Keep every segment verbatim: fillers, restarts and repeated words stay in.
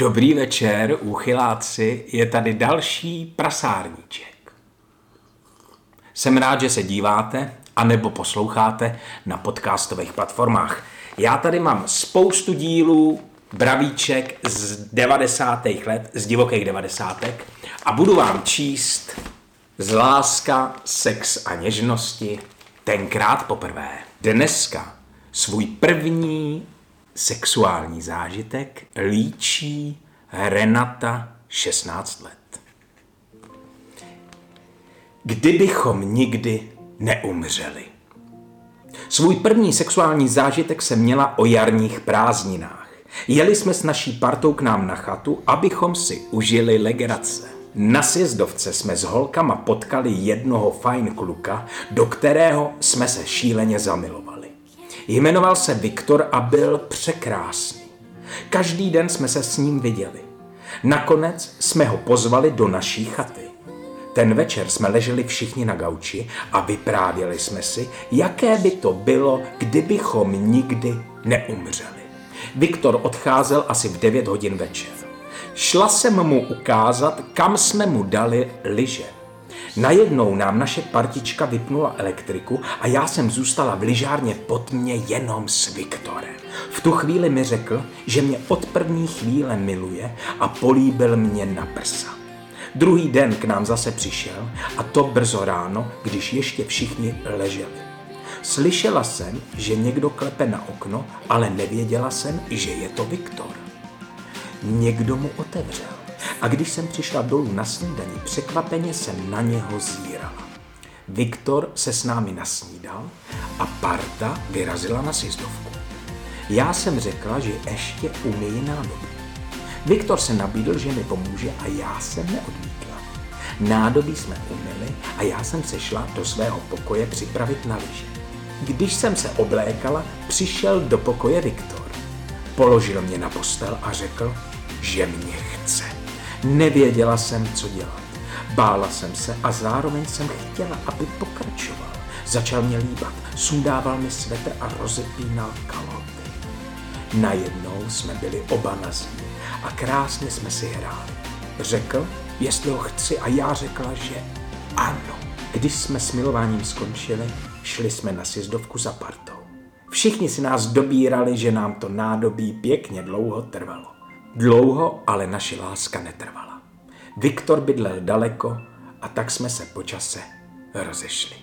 Dobrý večer, úchyláci, je tady další prasárníček. Jsem rád, že se díváte anebo posloucháte na podcastových platformách. Já tady mám spoustu dílů, bravíček z devadesátých let, z divokých devadesátek a budu vám číst z Láska, sex a něžnosti tenkrát poprvé. Dneska svůj první sexuální zážitek líčí Renata, šestnáct let. Kdybychom nikdy neumřeli. Svůj první sexuální zážitek jsem měla o jarních prázdninách. Jeli jsme s naší partou k nám na chatu, abychom si užili legrace. Na sjezdovce jsme s holkama potkali jednoho fajn kluka, do kterého jsme se šíleně zamilovali. Jmenoval se Viktor a byl překrásný. Každý den jsme se s ním viděli. Nakonec jsme ho pozvali do naší chaty. Ten večer jsme leželi všichni na gauči a vyprávěli jsme si, jaké by to bylo, kdybychom nikdy neumřeli. Viktor odcházel asi v devět hodin večer. Šla jsem mu ukázat, kam jsme mu dali lyže. Najednou nám naše partička vypnula elektriku a já jsem zůstala v lyžárně pod mě jenom s Viktorem. V tu chvíli mi řekl, že mě od první chvíle miluje a políbil mě na prsa. Druhý den k nám zase přišel a to brzo ráno, když ještě všichni leželi. Slyšela jsem, že někdo klepe na okno, ale nevěděla jsem, že je to Viktor. Někdo mu otevřel. A když jsem přišla dolů na snídani, překvapeně jsem na něho zírala. Viktor se s námi nasnídal a parta vyrazila na sjezdovku. Já jsem řekla, že ještě umyji nádobí. Viktor se nabídl, že mi pomůže a já jsem neodmítla. Nádobí jsme umyli a já jsem se šla do svého pokoje připravit na lyže. Když jsem se oblékala, přišel do pokoje Viktor. Položil mě na postel a řekl, že mě chce. Nevěděla jsem, co dělat. Bála jsem se a zároveň jsem chtěla, aby pokračoval. Začal mě líbat, sundával mi svetr a rozepínal kalhoty. Najednou jsme byli oba nazí a krásně jsme si hráli. Řekl, jestli ho chci a já řekla, že ano. Když jsme s milováním skončili, šli jsme na sjezdovku za partou. Všichni si nás dobírali, že nám to nádobí pěkně dlouho trvalo. Dlouho ale naše láska netrvala. Viktor bydlel daleko a tak jsme se po čase rozešli.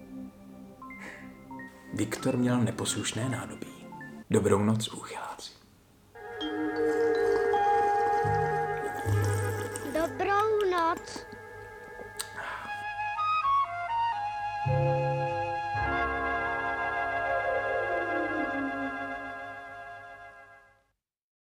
Viktor měl neposlušné nádobí. Dobrou noc, úchyláci. Dobrou noc.